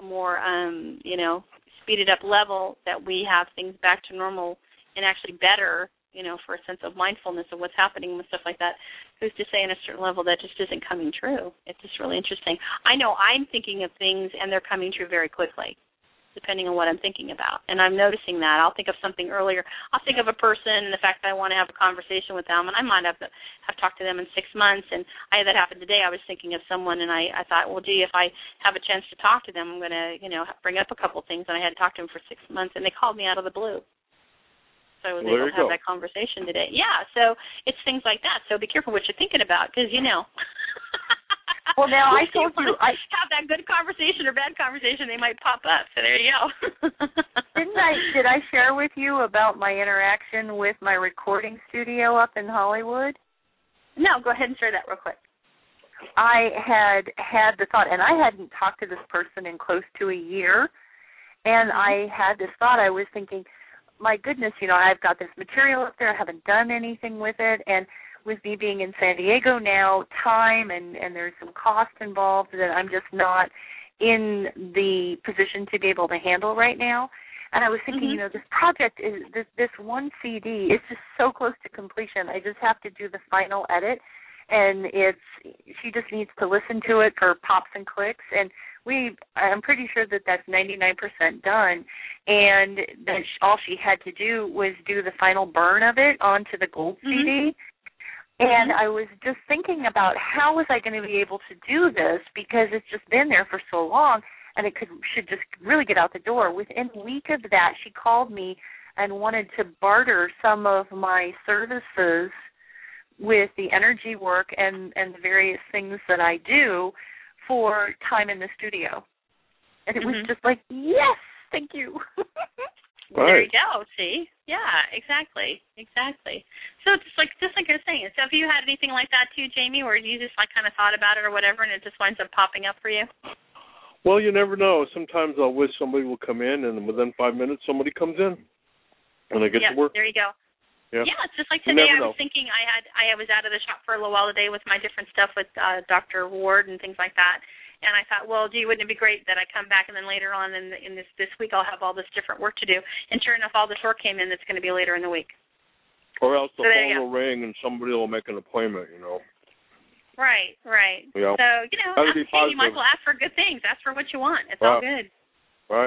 speeded up level, that we have things back to normal and actually better, for a sense of mindfulness of what's happening and stuff like that. Who's to say on a certain level that just isn't coming true? It's just really interesting. I know I'm thinking of things and they're coming true very quickly, depending on what I'm thinking about. And I'm noticing that. I'll think of something earlier. I'll think of a person and the fact that I want to have a conversation with them, and I might have talked to them in 6 months. And I had that happen today. I was thinking of someone, and I thought, well, gee, if I have a chance to talk to them, I'm going to, bring up a couple of things. And I hadn't talked to them for 6 months, and they called me out of the blue. So I was able to have that conversation today. Yeah, so it's things like that. So be careful what you're thinking about, because, Well, now I told you I have that good conversation or bad conversation, they might pop up. So there you go. Did I share with you about my interaction with my recording studio up in Hollywood? No, go ahead and share that real quick. I had the thought, and I hadn't talked to this person in close to a year, and I had this thought. I was thinking, my goodness, I've got this material up there. I haven't done anything with it, and with me being in San Diego now, time and there's some cost involved that I'm just not in the position to be able to handle right now. And I was thinking, this project is this one CD. It's just so close to completion. I just have to do the final edit, and she just needs to listen to it for pops and clicks. And I'm pretty sure that that's 99% done, and that all she had to do was do the final burn of it onto the gold CD. And I was just thinking about how was I going to be able to do this, because it's just been there for so long, and it should just really get out the door. Within a week of that, she called me and wanted to barter some of my services with the energy work and the various things that I do for time in the studio. And it was just like, yes, thank you. Right. There you go. See? Yeah, exactly. So it's just like I was saying. So have you had anything like that too, Jamie, where you just kind of thought about it or whatever, and it just winds up popping up for you? Well, you never know. Sometimes I'll wish somebody will come in, and within 5 minutes somebody comes in, and I get to work. There you go. Yeah, it's just like today. I was thinking I was out of the shop for a little while today with my different stuff with Dr. Ward and things like that. And I thought, well, gee, wouldn't it be great that I come back and then later on in this week I'll have all this different work to do. And sure enough, all this work came in that's going to be later in the week. Or else the phone will ring and somebody will make an appointment, Right. Yeah. So, you might as well ask for good things. Ask for what you want. It's all good. Right.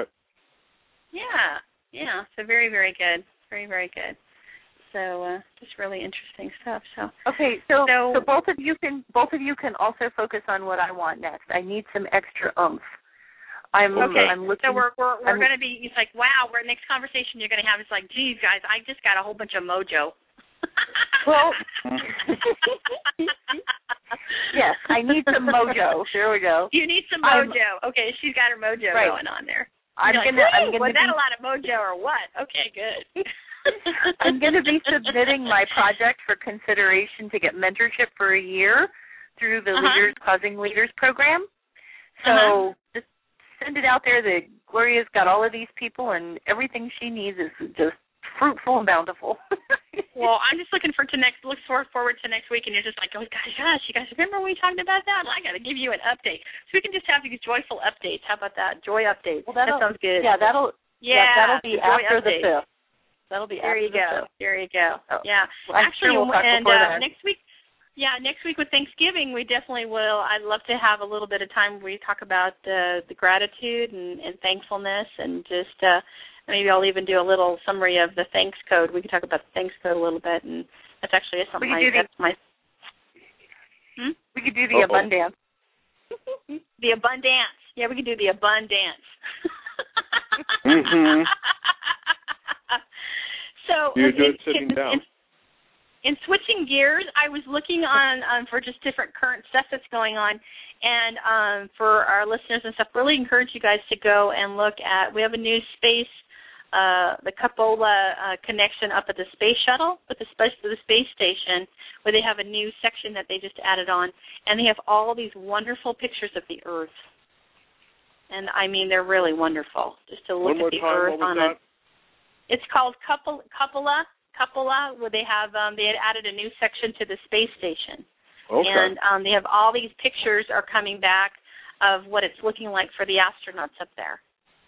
Yeah. So very, very good. Very, very good. So just really interesting stuff. So okay, so both of you can also focus on what I want next. I need some extra oomph. I'm looking. So we're going to be. It's like, wow. Next conversation you're going to have is like, geez, guys, I just got a whole bunch of mojo. Well, yes, I need some mojo. There we go. You need some mojo. Okay, she's got her mojo going on there. Was that a lot of mojo or what? Okay, good. I'm going to be submitting my project for consideration to get mentorship for a year through the Leaders Causing Leaders program. So just send it out there that Gloria's got all of these people, and everything she needs is just fruitful and bountiful. Well, I'm just looking forward to next week, and you're just like, oh, gosh, you guys remember we talked about that? Well, I got to give you an update. So we can just have these joyful updates. How about that? Joy updates. Well, that sounds good. Yeah, that'll be after the 5th. That'll be there. You go. There you go. Oh. Yeah. Well, actually, we'll talk before that. Next week. Yeah, next week with Thanksgiving, we definitely will. I'd love to have a little bit of time where we talk about the gratitude and thankfulness, and just maybe I'll even do a little summary of the thanks code. We can talk about the thanks code a little bit, and that's actually something we could do the abundance. The abundance. Yeah, we could do the abundance. So you do it sitting down. in switching gears, I was looking on for just different current stuff that's going on, and for our listeners and stuff, really encourage you guys to go and look at. We have a new space, the Cupola connection up at the space shuttle, with the space station, where they have a new section that they just added on, and they have all these wonderful pictures of the Earth. And I mean, they're really wonderful. Just to look at the Earth on it. It's called Cupola, where they have they had added a new section to the space station. Okay. And they have all these pictures are coming back of what it's looking like for the astronauts up there.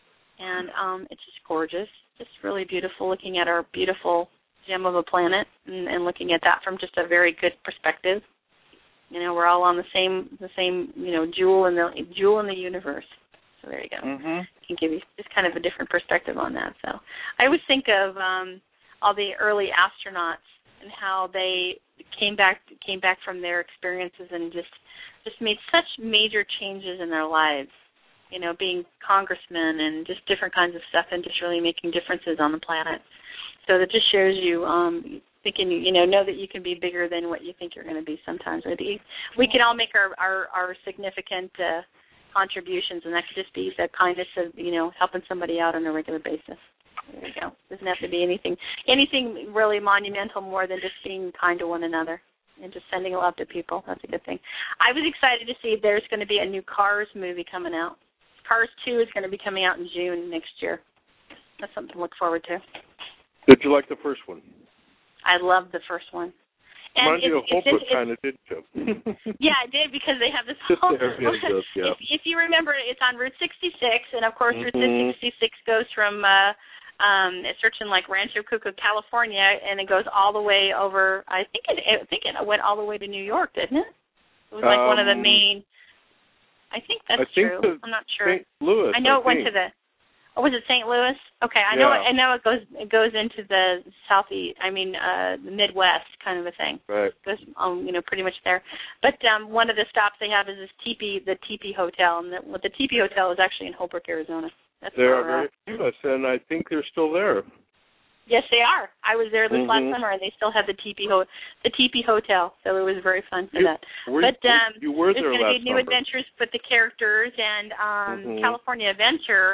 And it's just gorgeous, just really beautiful, looking at our beautiful gem of a planet and looking at that from just a very good perspective. You know, we're all on the same jewel in the universe. So there you go. Mm-hmm. I can give you just kind of a different perspective on that. So I always think of all the early astronauts and how they came back from their experiences and just made such major changes in their lives. You know, being congressmen and just different kinds of stuff, and just really making differences on the planet. So that just shows you thinking, know that you can be bigger than what you think you're going to be sometimes. We can all make our significant contributions, and that could just be the kindness of, helping somebody out on a regular basis. There you go. Doesn't have to be anything really monumental more than just being kind to one another and just sending love to people. That's a good thing. I was excited to see there's going to be a new Cars movie coming out. Cars 2 is going to be coming out in June next year. That's something to look forward to. Did you like the first one? I loved the first one. Reminds you of Holbrook, kind of, didn't you? Yeah, I did, because they have this whole... Yeah. If you remember, it's on Route 66, and of course Route 66 goes from... it's searching like Rancho Cucamonga, California, and it goes all the way over. I think it went all the way to New York, didn't it? It was like one of the main. I think that's true. I'm not sure. St. Louis. I know it went to the. Oh, was it St. Louis? Okay, I know it goes into the southeast. I mean, the Midwest kind of a thing. Right. It goes, pretty much there. But one of the stops they have is the Teepee Hotel, and the Teepee Hotel is actually in Holbrook, Arizona. They are very famous, and I think they're still there. Yes, they are. I was there this last summer, and they still have the Teepee Hotel, so it was very fun for that. You were there last summer. There's going to be new adventures with the characters, and California Adventure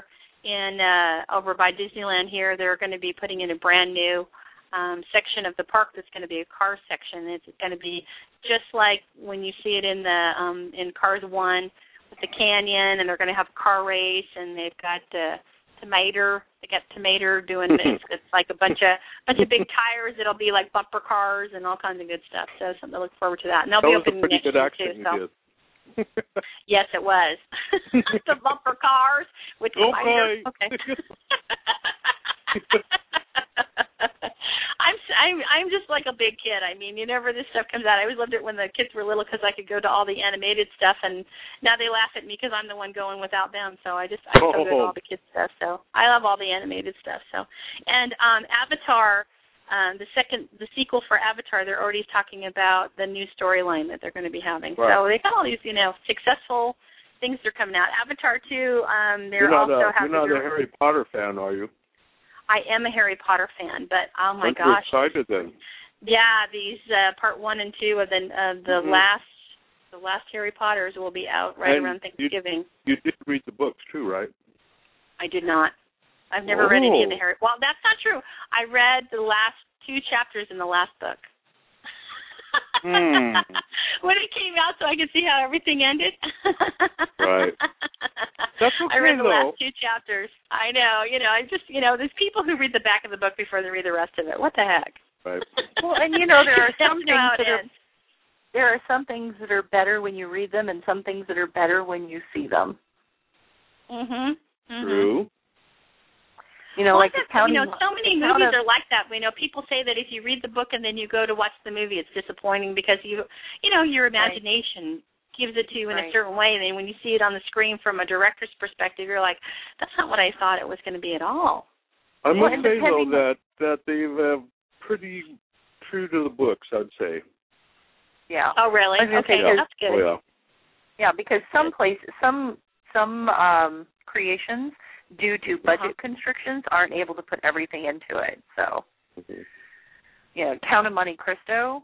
over by Disneyland here, they're going to be putting in a brand new section of the park that's going to be a car section. It's going to be just like when you see it in in Cars 1 with the canyon, and they're going to have a car race, and they've got Tomater. They got Tomater doing it's like a bunch of big tires. It'll be like bumper cars and all kinds of good stuff. So something to look forward to that. And they'll be open next year too. So. Yes, it was. The bumper cars with Tomater. Okay. I'm just like a big kid. I mean, whenever this stuff comes out, I always loved it when the kids were little because I could go to all the animated stuff, and now they laugh at me because I'm the one going without them. So I still go to all the kids stuff. So I love all the animated stuff. So, and Avatar, the sequel for Avatar, they're already talking about the new storyline that they're going to be having. Right. So they got all these, successful things that are coming out. Avatar 2, they're also having. You're not a Harry Potter fan, are you? I am a Harry Potter fan, but oh my gosh! You're excited then? Yeah, these part 1 and 2 of the last Harry Potters will be out around Thanksgiving. You did read the books too, right? I did not. I've never read any of the Harry. Well, that's not true. I read the last 2 chapters in the last book. When it came out, so I could see how everything ended. Right. That's okay, I read the last 2 chapters. I know, I just, there's people who read the back of the book before they read the rest of it. What the heck? Right. Well, and there are some things that are better when you read them, and some things that are better when you see them. True. So many movies are like that. People say that if you read the book and then you go to watch the movie, it's disappointing because your imagination gives it to you in a certain way, and then when you see it on the screen from a director's perspective, you're like, that's not what I thought it was going to be at all. I must say though that they've pretty true to the books, I'd say. Yeah. Oh really? Okay, that's good. Oh, yeah. Yeah, because some creations, due to budget constrictions, aren't able to put everything into it. So, Count of Monte Cristo.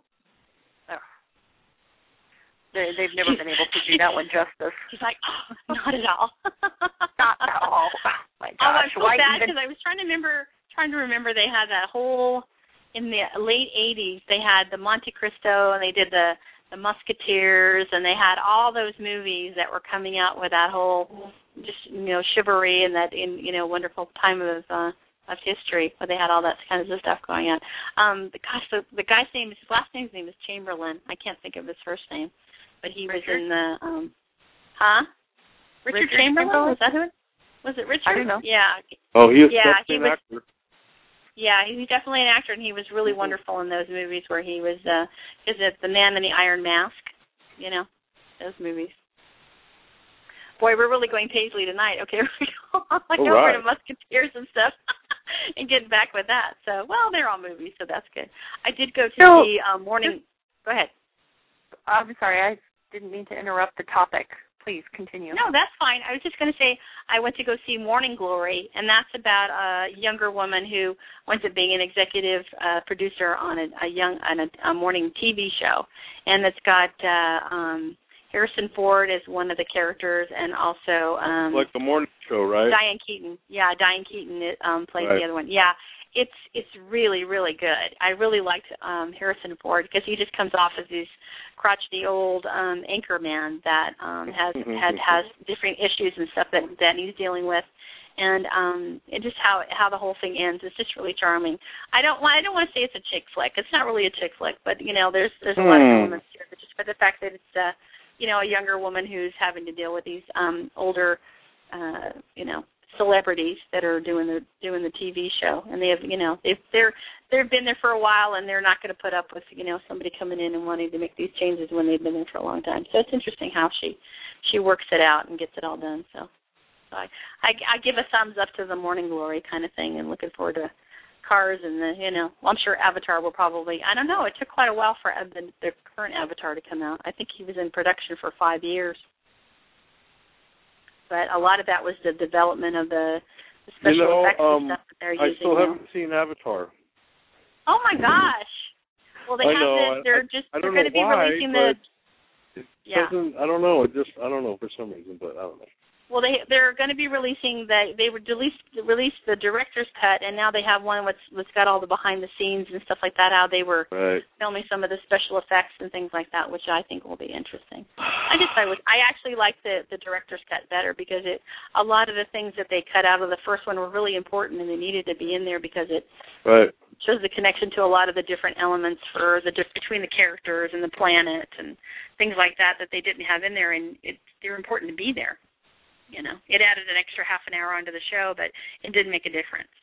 They've never been able to do that one justice. She's like, oh, not at all. Not at all. Oh my gosh. I feel bad because I was trying to remember they had that whole, in the late 80s, they had the Monte Cristo, and they did the Musketeers, and they had all those movies that were coming out with that whole, just, chivalry and that, wonderful time of history, where they had all that kinds of stuff going on. The guy's name, his last name's name is Chamberlain. I can't think of his first name. But he was in the, Richard Chamberlain? Was that who? Was it Richard? I don't know. Yeah. Oh, he is definitely an actor. Yeah, he's definitely an actor, and he was really wonderful in those movies where he was, is it The Man in the Iron Mask? Those movies. Boy, we're really going Paisley tonight. Okay, we're going to Musketeers and stuff and getting back with that. So, well, they're all movies, so that's good. I did go to see Morning. Go ahead. I'm sorry, I didn't mean to interrupt the topic. Please continue. No, that's fine. I was just going to say I went to go see Morning Glory, and that's about a younger woman who winds up being an executive producer on a morning TV show, and it's got Harrison Ford as one of the characters, and also like the morning show, right? Diane Keaton. Yeah, Diane Keaton plays the other one. Yeah. It's really, really good. I really liked Harrison Ford because he just comes off as this crotchety old anchor man that has different issues and stuff that he's dealing with, and it just how the whole thing ends. It's just really charming. I don't want to say it's a chick flick. It's not really a chick flick, but there's a lot of elements here. But just for the fact that it's a younger woman who's having to deal with these older celebrities that are doing the TV show, and they have they've been there for a while, and they're not going to put up with somebody coming in and wanting to make these changes when they've been there for a long time. So it's interesting how she works it out and gets it all done. So I give a thumbs up to the Morning Glory kind of thing, and looking forward to Cars and I'm sure Avatar will probably, I don't know, it took quite a while for the current Avatar to come out. I think he was in production for 5 years. But a lot of that was the development of the special effects and stuff that they're using. I still haven't seen Avatar. Oh my gosh! Well, they they're going to be releasing the. I don't know. I don't know for some reason, but I don't know. Well, they're going to be releasing they released the director's cut, and now they have one that's got all the behind the scenes and stuff like that. How they were filming some of the special effects and things like that, which I think will be interesting. I actually like the director's cut better because a lot of the things that they cut out of the first one were really important, and they needed to be in there because it shows the connection to a lot of the different elements between the characters and the planet and things like that they didn't have in there, and they're important to be there. It added an extra half an hour onto the show, but it didn't make a difference.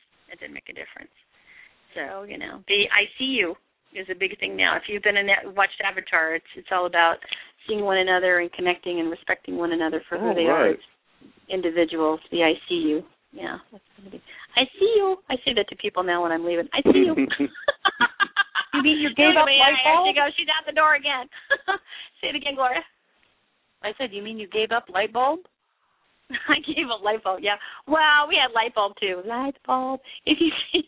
So, the I see you is a big thing now. If you've been watched Avatar, it's all about seeing one another and connecting and respecting one another for who they are as individuals. The I see you. Yeah, that's going to be. I see you. I say that to people now when I'm leaving. I see you. You mean you gave up light bulb? She goes. She's out the door again. Say it again, Gloria. I said, you mean you gave up light bulb? I gave a light bulb, yeah. Well, we had light bulb too. Light bulb. If you've seen,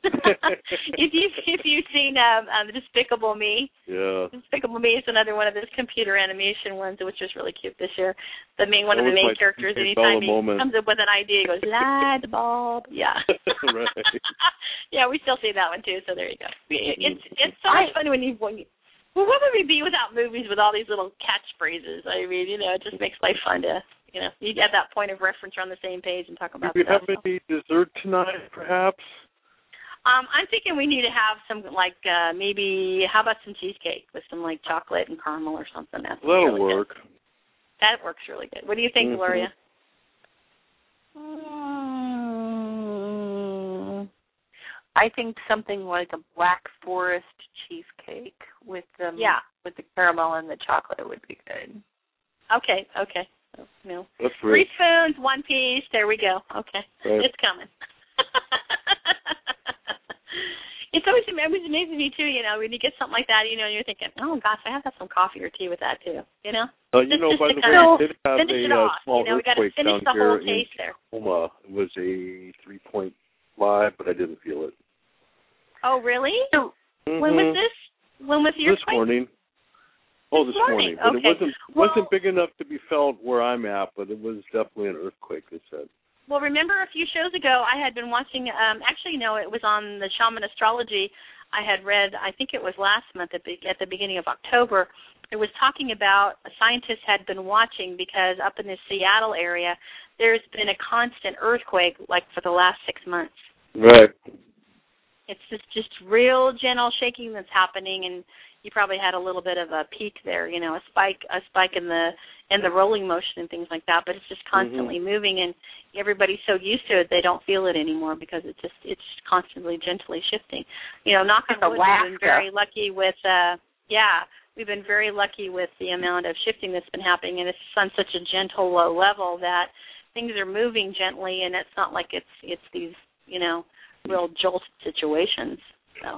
Despicable Me. Yeah. Despicable Me is another one of those computer animation ones, which was really cute this year. One of the main characters, anytime he comes up with an idea, he goes light bulb. Yeah. Right. Yeah, we still see that one too. So there you go. It's so much fun when you. Well, what would we be without movies with all these little catchphrases? I mean, it just makes life fun to. You get that point of reference on the same page and talk about stuff. Do we have any dessert tonight, perhaps? I'm thinking we need to have some, maybe, how about some cheesecake with some, chocolate and caramel or something? That'll really work. Good. That works really good. What do you think, Gloria? I think something like a Black Forest cheesecake with the caramel and the chocolate would be good. Okay. That's 3 spoons, 1 piece. There we go. Okay, right. It's coming. It always amazes me too. When you get something like that, you're thinking, oh gosh, I have to have some coffee or tea with that too. By the way, they did have a small earthquake down here in Oklahoma. It was a 3.5, but I didn't feel it. Oh, really? Mm-hmm. When was this? When was the earthquake? This morning. Oh, this morning. But okay. it wasn't big enough to be felt where I'm at, but it was definitely an earthquake, they said. Well, remember a few shows ago I had been watching, actually, no, it was on the Shaman Astrology. I had read, I think it was last month at the beginning of October. It was talking about scientists had been watching because up in the Seattle area, there's been a constant earthquake like for the last 6 months. Right. It's just real gentle shaking that's happening, and you probably had a little bit of a peak there, you know, a spike in the rolling motion and things like that. But it's just constantly moving, and everybody's so used to it they don't feel it anymore because it's constantly gently shifting. You know, knock on wood, we've been very lucky with we've been very lucky with the amount of shifting that's been happening, and it's on such a gentle, low level that things are moving gently, and it's not like it's these, you know, real jolt situations. So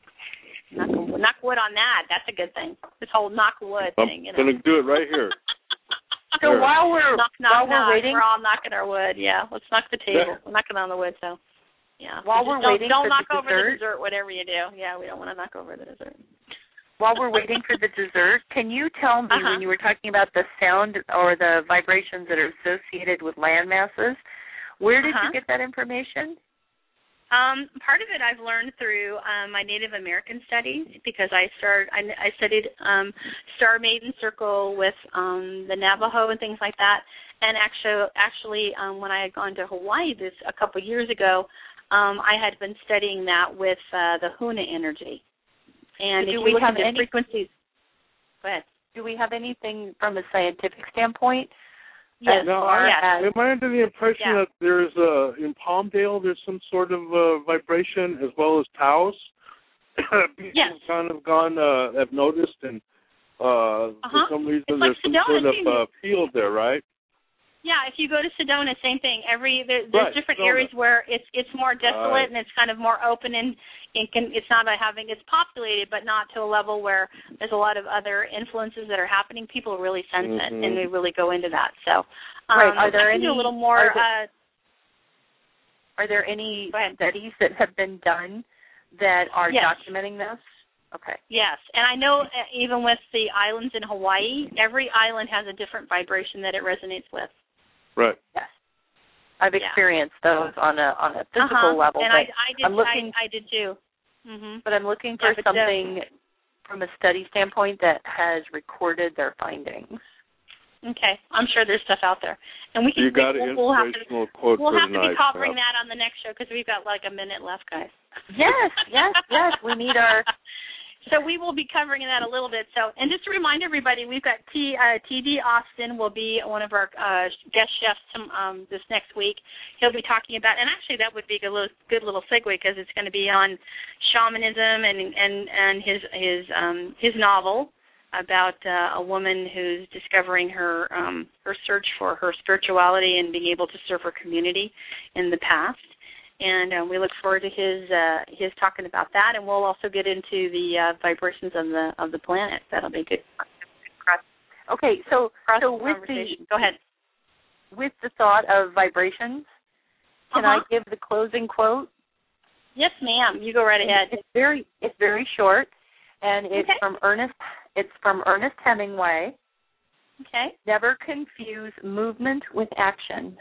knock wood on that. That's a good thing. This whole knock wood thing. I'm going to do it right here. So while we're waiting, we're all knocking our wood. Yeah, let's knock the table. We're knocking on the wood. So yeah. While we're waiting, don't knock for over the dessert. Whatever you do. Yeah, we don't want to knock over the dessert. While we're waiting for the dessert, can you tell me when you were talking about the sound or the vibrations that are associated with land masses, where did you get that information? Part of it I've learned through my Native American studies because I studied Star Maiden Circle with the Navajo and things like that. And actually, when I had gone to Hawaii a couple of years ago, I had been studying that with the Huna energy. And if you look at the frequencies, go ahead. Do we have anything from a scientific standpoint? Yes. Now, am I under the impression that there's in Palmdale there's some sort of vibration as well as Taos? People kind of have noticed, and for some reason there's some sort of field there, right? Yeah, if you go to Sedona, same thing. There's different areas where it's more desolate and it's kind of more open and it's not it's populated, but not to a level where there's a lot of other influences that are happening. People really sense it, and they really go into that. So, are there any a little more? Are there any studies that have been done that are documenting this? Okay. Yes, and I know even with the islands in Hawaii, every island has a different vibration that it resonates with. Right. Yes. I've experienced those on a physical level. And I did too. But I'm looking for something from a study standpoint that has recorded their findings. Okay, I'm sure there's stuff out there, and we'll have to be covering that on the next show because we've got like a minute left, guys. Yes. We need our. So we will be covering that a little bit. So, and just to remind everybody, we've got T.D. Austin will be one of our guest chefs this next week. He'll be talking about, and actually that would be a good little segue because it's going to be on shamanism and his novel about a woman who's discovering her search for her spirituality and being able to serve her community in the past. And we look forward to his talking about that, and we'll also get into the vibrations of the planet. That'll be good. Okay, so go ahead. With the thought of vibrations, can I give the closing quote? Yes, ma'am. You go right ahead. It's very short, and it's from Ernest Hemingway. Okay. Never confuse movement with action.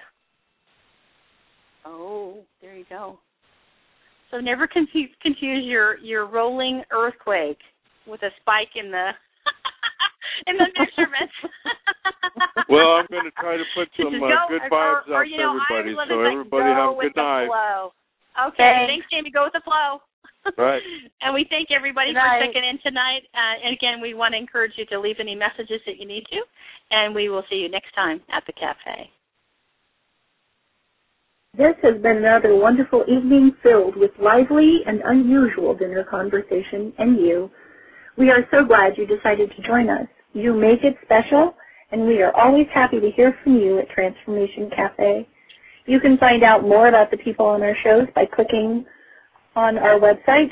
Oh, there you go. So never confuse your rolling earthquake with a spike in the measurements. Well, I'm going to try to put some good vibes out to everybody. So everybody have a good night. Okay, thanks, Jamie. Go with the flow. Right. And we thank everybody for checking in tonight. And again, we want to encourage you to leave any messages that you need to, and we will see you next time at the cafe. This has been another wonderful evening filled with lively and unusual dinner conversation and you. We are so glad you decided to join us. You make it special, and we are always happy to hear from you at Transformation Cafe. You can find out more about the people on our shows by clicking on our website,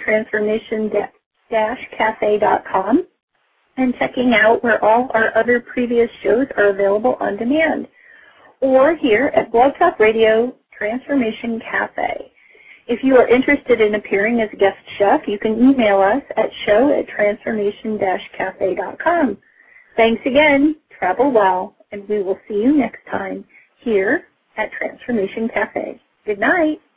transformation-cafe.com, and checking out where all our other previous shows are available on demand, or here at Blog Talk Radio Transformation Cafe. If you are interested in appearing as a guest chef, you can email us at show@transformation-cafe.com. Thanks again, travel well, and we will see you next time here at Transformation Cafe. Good night.